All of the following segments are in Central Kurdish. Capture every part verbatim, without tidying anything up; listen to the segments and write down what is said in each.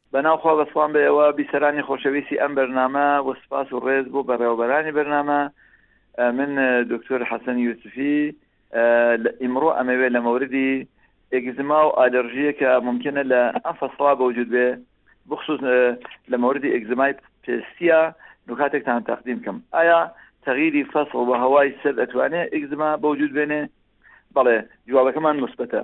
بەناوخوا بەسڵام بێەوە بیسەرانی خۆشەویستی ئەم بەرنامە و سپاس و ڕێز بۆ بەڕێوەبەرانی بەرنامە. من دکتۆر حەسەن یوسفی ئیمڕۆ ئەمەوێ لە مەوردی ئێگزما و ئالەرژیە کە ممکنە لە ئەم فەسڵا بەوجود بێ بخصوص لە مەوردی ئێگزمای پێستیە نکاتێکتان تەقدیم بکەم. ئایا تەغییری فەسڵ بە هەوای سەر ئەتوانێت ئێگزما بەوجود بێنێ؟ بەڵێ جوابەکەمان مثبەتە.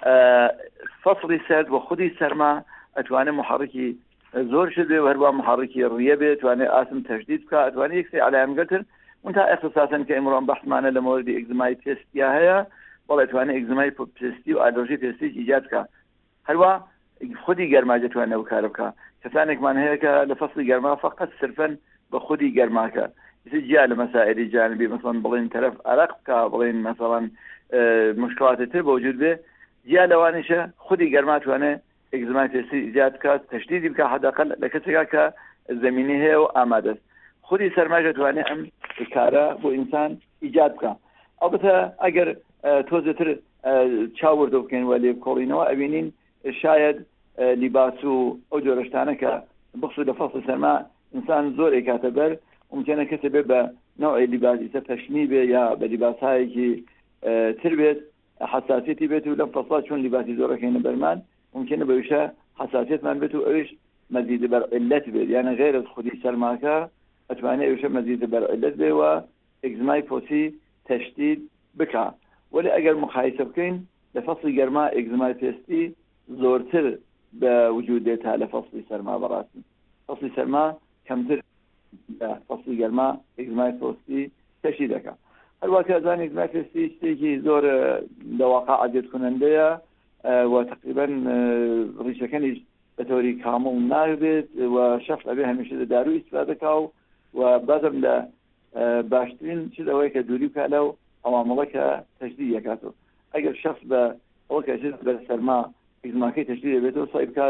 فەسڵی سەرد و خودی سەرما ئەتوانێت محرکی زۆر شت بێ و هەروە محرکی ڕیە بێ، توانێت ئاسم تەشدید بکە، ئەتوانێت یەکسری علایمگەتر منتها اختصاصا کە ئێمڕۆ بەحثمانە لە مەوردی ئێگزمای پێستیا هەیە، بەڵێ توانێت ئێگزمای پێستی و ئالۆژی پێستی ایجاد بکە. هەروە خودی گەرما دەتوانێت بەکار بکە. کەسانێکمان هەیە کە لە فەسڵی گەرما فقط صرفەن بە خودی گەرماکە جیا لە مەسائلی جانبی مثلا بڵێن طرف عرق بکە، بڵێن مثلا مشکلاتێک تر بەوجود بێ، جیا لەوانیشە خودی گەرما توانێت ئێگزمای پێستی ایجاد بکات، تەشدیدی بکە حداقل لە کەسێکا کە زمینی هەیە و ئامادەست. خودی سەرماژە توانێت ئەم کارە بۆ ئینسان ایجاد بکە. ئەوبەتە ئەگەر تۆزێتر چاوەردە بکەین وە لێ کۆڵینەوە ئەبینین شاید لیباس و ئەو جۆرەشتانە کە بخصوص لە فەسڵ سەرما ئینسان زۆر ئێکاتە بەر، ممکنە کەسە بێ بە نوعی لیباسی سە پەشمی بێ یا بە لیباسایەکی تر بێت حساسیەتی بێت و لەم فەسڵا چۆن لیباسی زۆرەکەینە بەرمان ممکنە بەویشە حساسیەتمان بێت و ئەوش مەزیدە بەر علەت بێت، یانە غێر از خودی سەرماکە ئەتوانێت ئەوشە مەزیدە بەر علەت بێ و ئێگزمای پۆسی تەشدید بکە. ولی ئەگەر مقایسە بکەین لە فەسڵی گەرما ئێگزمای پێستی زۆرتر بە وجود دێتە لە فەسڵی سەرما. بەڕاستی فەسڵی سەرما کەمتر لە فەسڵی گەرما ئێگزمای پۆستی تەشدید دەکات. هەروە کە زانین ئێگزمای پێستی شتێکی زۆر لەواقع عەجز کونەندەیە و تقریبا ڕیشەکەنیش بە تۆری کامڵ نابێت و شەخص ئەبێ هەمیشە لە داروی ئیستفادە بکا و بازم لە باشترین چ ئەوەیە کە دووری بکات لەو ئەوامەڵە کە تەشدید دەکاتەوە. ئەگەر شخص بە ئەوە کە بە سەرما ئێگزماکەی تەشدید دەبێتەوە سعی بکە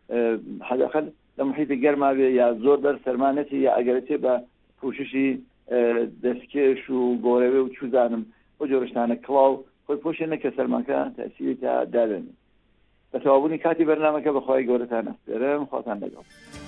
حداقل لە محیطی گەرما بێ یا زۆر بەر سەرما نەچێت یا ئەگەرچێت بە پوششی دەستکێش و گۆرەوێ و چوزانم بۆ جۆرەشتانە کڵاو خۆی پۆشێنە کە سەرماکە تەسیری تا دابێنێت. بە تەواوبوونی کاتی بەرنامەکە بەخوای گەورەتان ئەسپێرم، خواتان لەگەڵ.